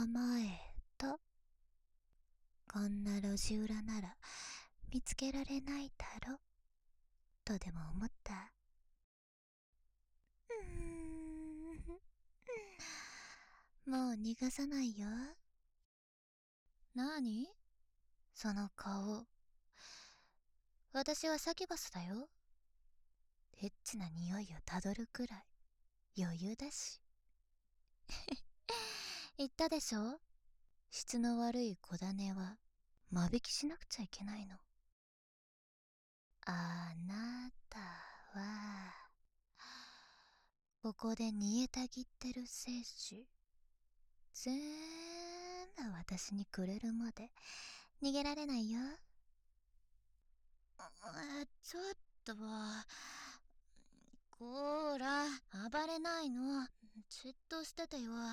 構えと、こんな路地裏なら見つけられないだろとでも思った。もう逃がさないよ。なにその顔。私はサキュバスだよ。エッチな匂いをたどるくらい余裕だし。言ったでしょ、質の悪い小種は間引きしなくちゃいけないの。あなたはここで煮えたぎってる精子全部私にくれるまで逃げられないよ。ちょっとこーら、暴れないの。じっとしててよ。も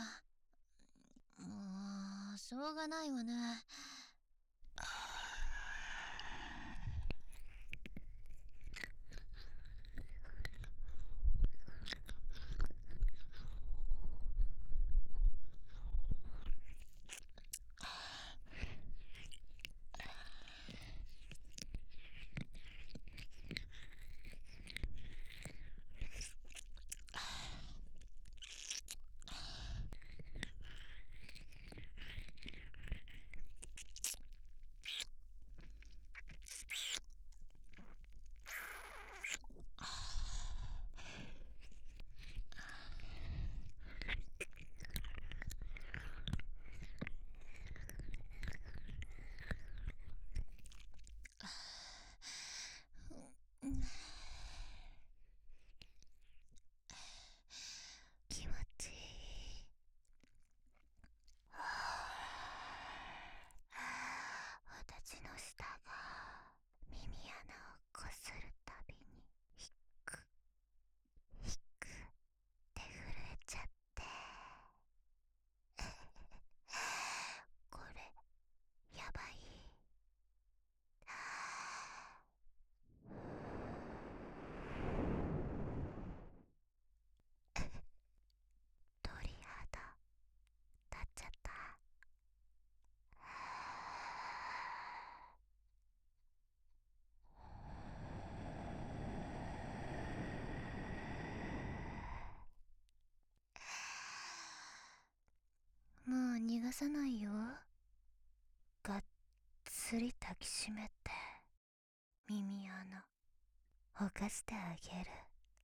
うしょうがないわね。気持ちいい。私の舌が耳穴をこするたびにヒックヒックって震えちゃって、これやばい。鳥肌立っちゃった。もう逃がさないよ。がっつり抱きしめて耳穴ほかしてあげる。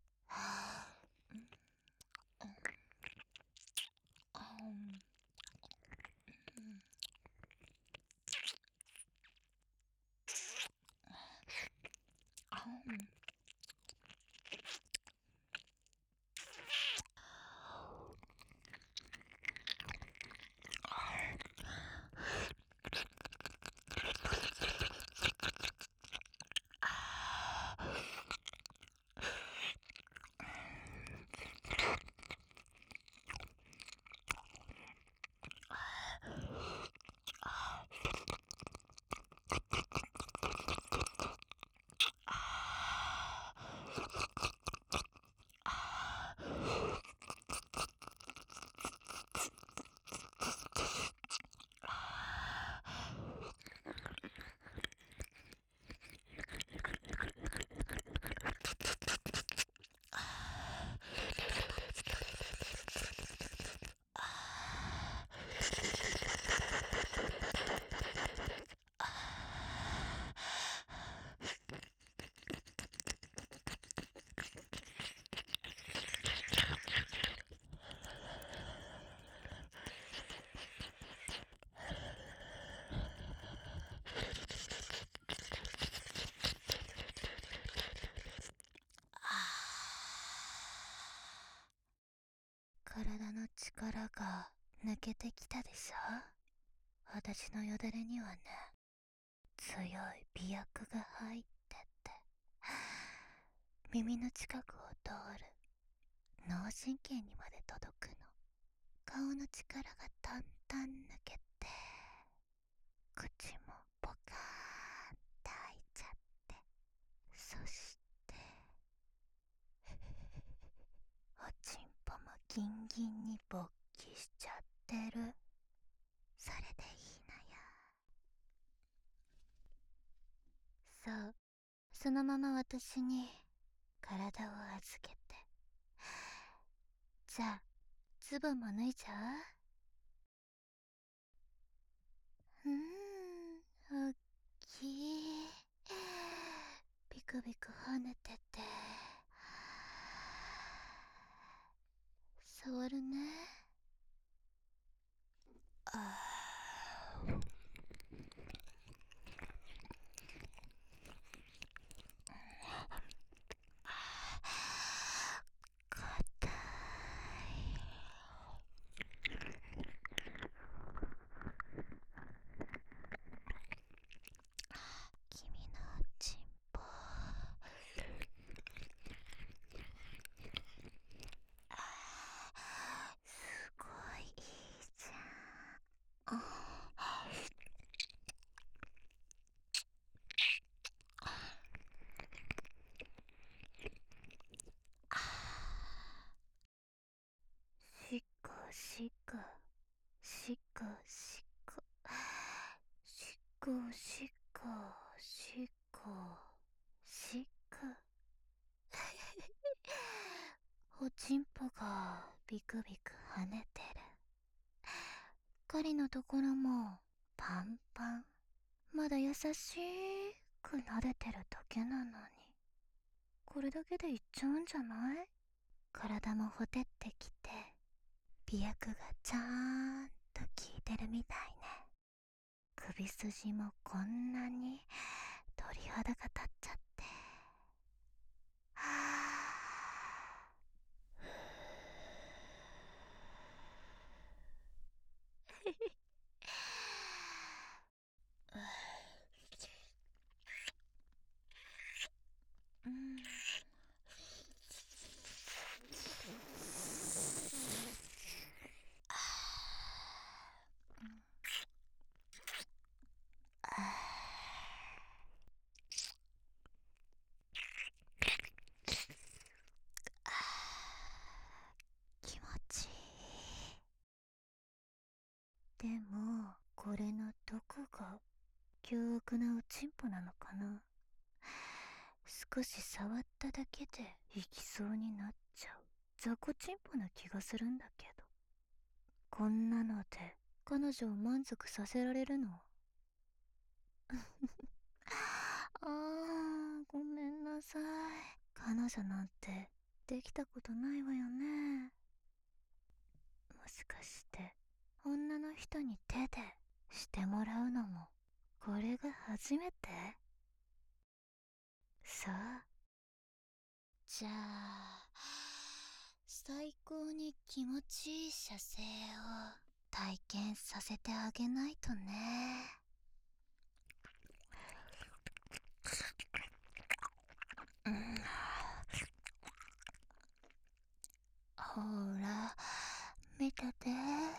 体の力が抜けてきたでしょ。私のよだれにはね、強い媚薬が入ってて、耳の近くを通る脳神経にまで届くの。顔の力がだんだん抜けて、口もポカーンって開いちゃって、そしておちんぽもギンギンに勃起しちゃってる。 でいいのよ。そう、そのまま私に体を預けて。じゃあ、ズボンも脱いじゃう。おっきい。ビクビク跳ねてて。触るね。あ硬い。君のチンポすごいいいじゃん。しこしこしこしこしこしこしこしこおちんぽがビクビク跳ねてる。狩りのところもパンパン。まだ優しく撫でてるだけなのに、これだけでいっちゃうんじゃない？体もほてってきて、美薬がちゃーんと効いてるみたいね。首筋もこんなに鳥肌が立っちゃって。はぁ。うん。気持ちいい。でも、これのどこが凶悪なおちんぽなのかな。少し触っただけで行きそうになっちゃう雑魚ちんぽな気がするんだけど。こんなので彼女を満足させられるの？ごめんなさい。彼女なんてできたことないわよね。もしかして女の人に手でしてもらうのもこれが初めて？そう。じゃあ、最高に気持ちいい射精を体験させてあげないとね。うん、ほら、見てて。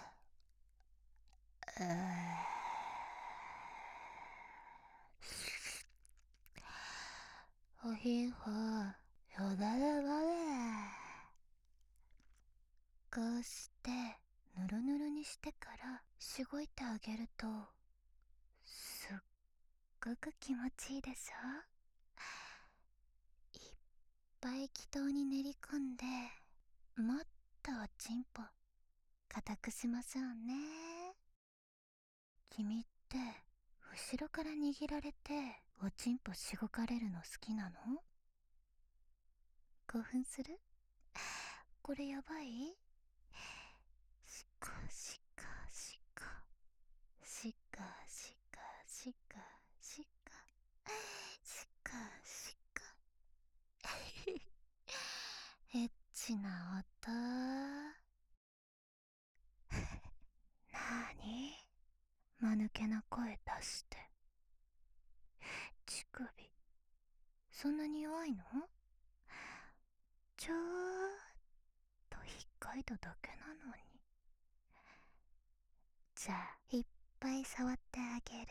おひほ、よだれがね。こうしてぬるぬるにしてからしごいてあげるとすっごく気持ちいいでしょ。いっぱい気筒に練り込んで、もっとおちんぽ固くしましょうね。君って後ろから握られておちんぽしごかれるの好きなの？興奮する？これやばい？しこしこしこしこしこしこしこしこしこエッチな音。なーに？間抜けな声出して。乳首そんなに弱いの？ちょーっと引っかいただけなのに。じゃあいっぱい触ってあげる。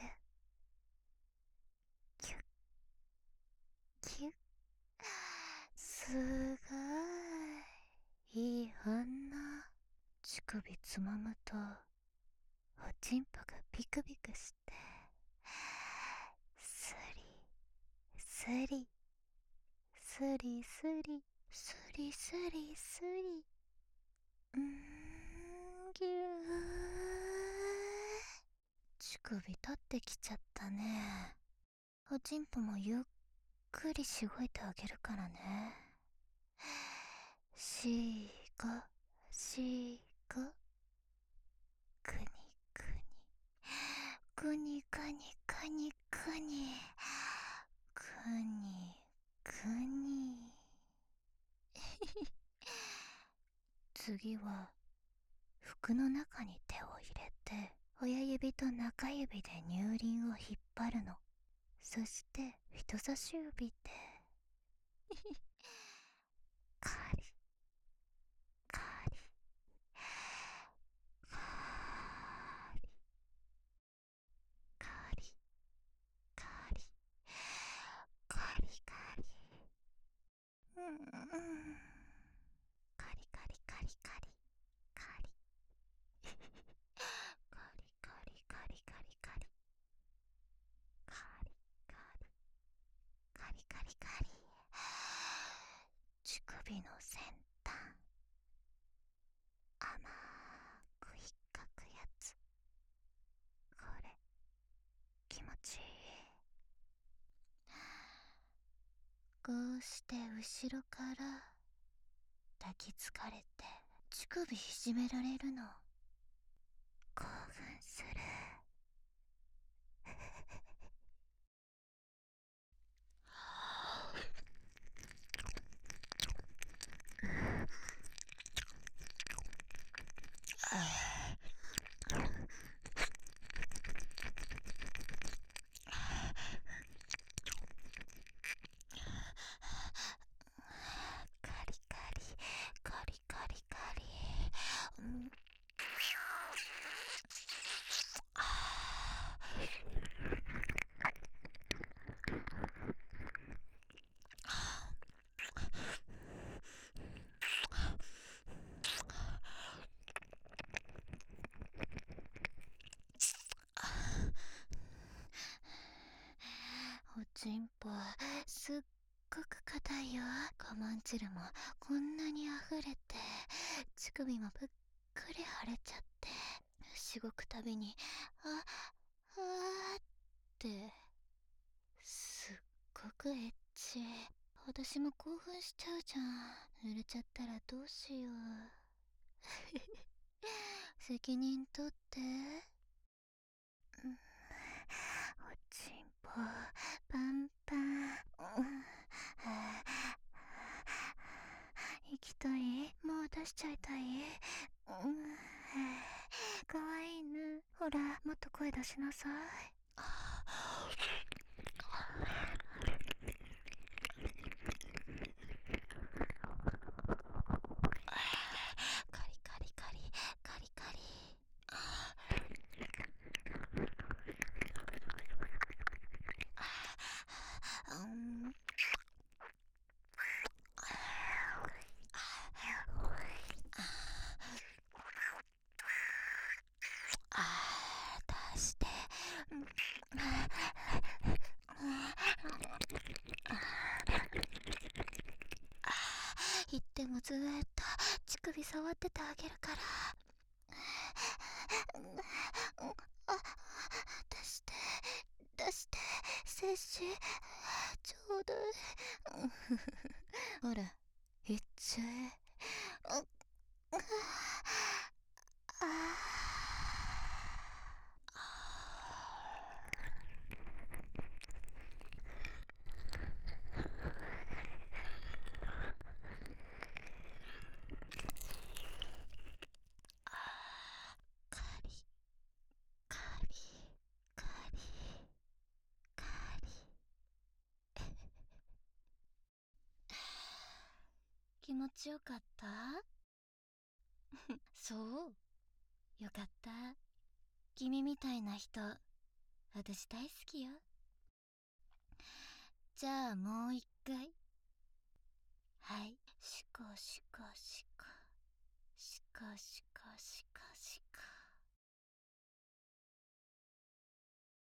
キュッキュッ。すごいいい反応。乳首つまむとおちんぽがビクビクして、スリスリスリスリスリスリスリ、ぎゅー、乳首立ってきちゃったね。おちんぽもゆっくりしごいてあげるからね。しーがしーが、くにくにくにくにくにくにくに。次は服の中に手を入れて、親指と中指で乳輪を引っ張るの。そして人差し指でカリカリカリカリカリカリカリ、カリカリカリカリカリカリカリカリカリカリカリカリカリカリ、乳首の先端甘く引っかくやつ、これ気持ちいい。こうして後ろから抱きつかれて乳首いじめられるの興奮する。カリカリカリカリカリ、おちんぽすっごく硬いよ。我慢汁もこんなに溢れて、乳首もぷっくり腫れちゃって、しごくたびにってすっごくエッチ。私も興奮しちゃうじゃん。濡れちゃったらどうしよう。責任取って。おちんぽパンパン。行きたい？もう出しちゃいたい？かわいいね。ほら、もっと声出しなさい。カリカリカリカリカリ。出して。言ってもずーっと乳首触っててあげるから。出して出して、摂取ちょうだい。ほらいっちゃえ。カリカリカリカリ。気持ちよかった？そう、よかった。君みたいな人私大好きよ。じゃあもう一回。はい、シコシコシコシコシコシコ